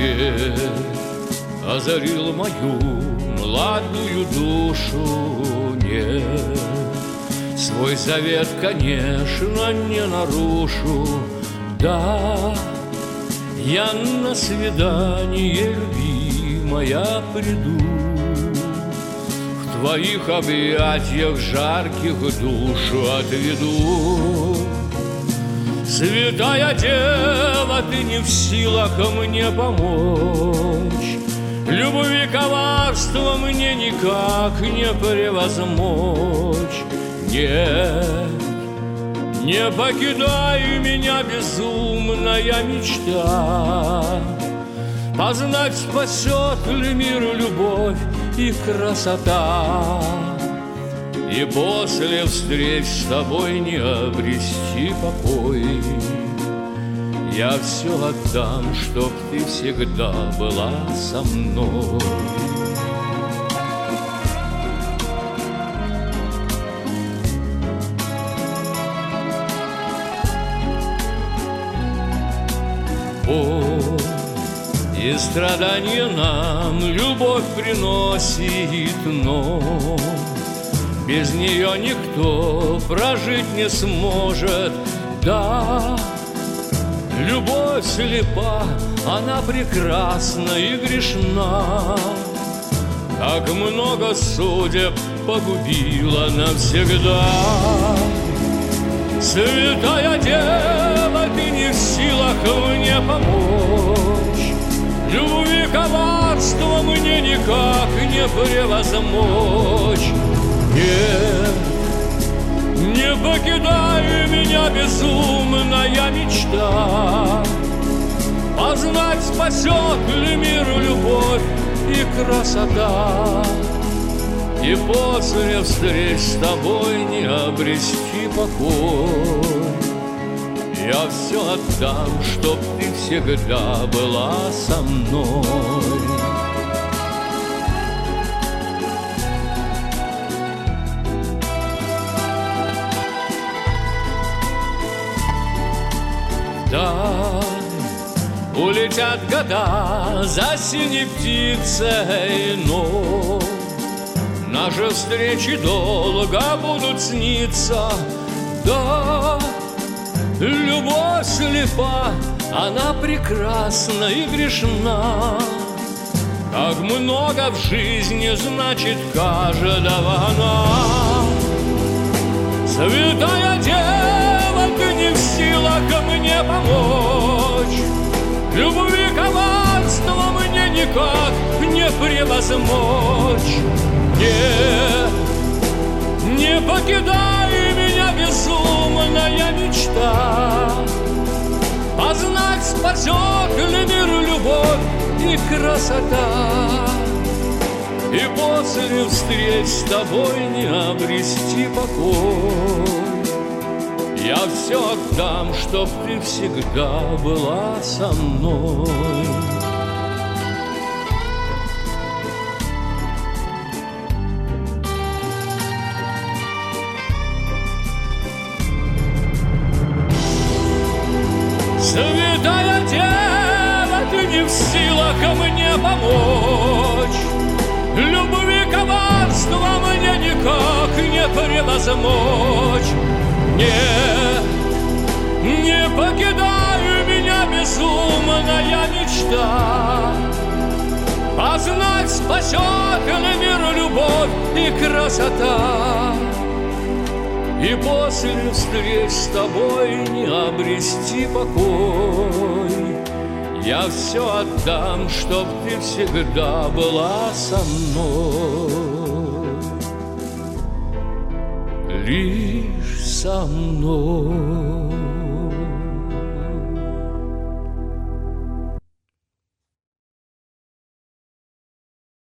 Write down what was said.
свет озарил мою младую душу. Нет, свой завет, конечно, не нарушу. Да, я на свидание, любимая, приду. В твоих объятиях жарких душу отведу. Святая дева, ты не в силах мне помочь. Любви коварства мне никак не превозмочь. Нет, не покидай меня, безумная мечта. Познать, спасет ли мир любовь и красота. И после встреч с тобой не обрести покой. Я все отдам, чтоб ты всегда была со мной. Боль и страдания нам любовь приносит, но без нее никто прожить не сможет. Да, любовь слепа, она прекрасна и грешна. Как много судеб погубила навсегда. Святая дева, ты не в силах мне помочь. Любви коварства мне никак не превозмочь. Нет, не покидай меня, безумная мечта. Познать, спасет ли мир любовь и красота. И после встреч с тобой не обрести покой. Я все отдам, чтоб ты всегда была со мной. Да, улетят года за синей птицей, но наши встречи долго будут сниться. Да, любовь слепа, она прекрасна и грешна. Как много в жизни значит каждого она. Святая дева, ты не в силах мне помочь. Любви коварства мне никак не превозмочь. Нет, не покидай меня, безумная мечта. Познать, спасет ли мир любовь и красота. И после встреч с тобой не обрести покой. Я все отдам, чтоб ты всегда была со мной. Святая дева, ты не в силах мне помочь. Любви коварства мне никак не превозмочь. Нет, не покидай меня, безумная мечта. Познать, спасет ли мир любовь и красота. И после встреч с тобой не обрести покой. Я все отдам, чтоб ты всегда была со мной. Лишь со мной.